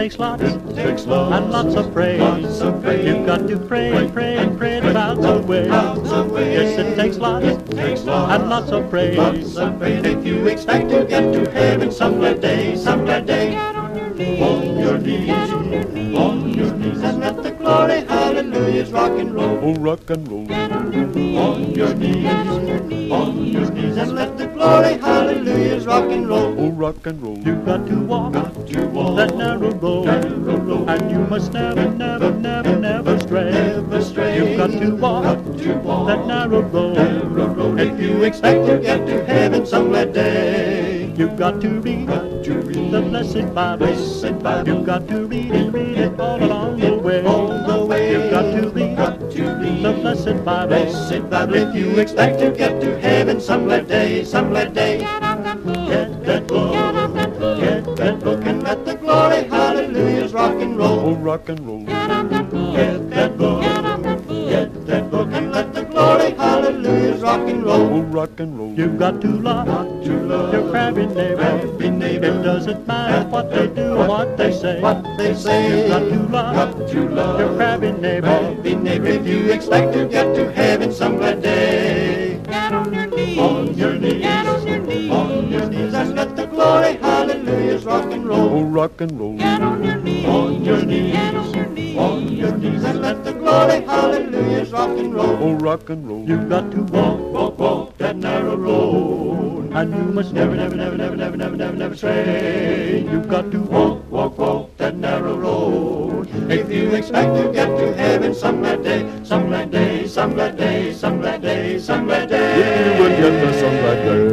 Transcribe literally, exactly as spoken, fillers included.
takes lots, it takes lots, and lots of praise. lots of praise. You've got to pray, pray, and pray about the way. Yes, it takes lots, takes lots, and lots of praise. lots of praise. If you expect to get to heaven some glad day, some glad day, Get on your knees, on your knees, get on your knees, on your knees, and let the glory hallelujahs rock and roll. Oh, rock and roll. get on your knees, On your knees, get on your knees, on your knees, and let the glory hallelujahs rock and roll. Oh, rock and roll. You've got to walk To walk that narrow road, narrow road, and you must never, never, never, never stray. never stray. You've got to walk to walk that narrow road. narrow road. If you expect to get to heaven some glad day, You've got to read to read the blessed Bible. Blessed Bible. You've got to read it, read it all along the way. all the way. You've got to read got to read the blessed Bible. Blessed Bible. If you expect to get to heaven some glad day, some glad day, get on the book, get that book, get on the book, get that book, and let the glory hallelujahs rock and Oh, roll. rock and roll. get on the book, Get that book, get on the book, get that book, and let the glory hallelujahs rock and Oh, roll. rock and roll. You've got to love To love your crabby neighbor. every neighbor. It doesn't matter what they do or what they say. What they say. You've got to love Got to love your crabby neighbor. every neighbor. If you expect to get to heaven some glad day, get on your knees, on your knees, get on your knees, on your knees, and let the glory hallelujahs rock and Oh, roll. rock and roll. get on your knees, On your knees, get on your knees, on your knees, and let the glory hallelujahs rock and roll. Oh, rock and roll. You've got to walk, Walk, walk that narrow road, and you must never, never, never, never, never, never, never, never stray. You've got to walk. walk, walk, walk that narrow road. If you expect to get to heaven some glad day, some glad day, some glad day, some glad day, some glad day. You will get there some glad day.